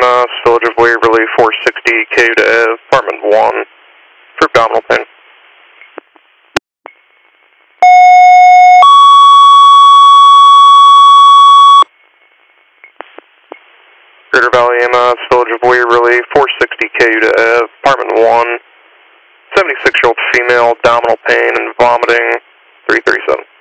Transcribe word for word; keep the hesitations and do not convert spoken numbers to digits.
uh, Village of Waverly, four sixty K to apartment one for abdominal pain. Greater Valley E M S, Village of Waverly, four sixty K to apartment one, seventy-six-year-old female, abdominal pain and vomiting, three thirty-seven.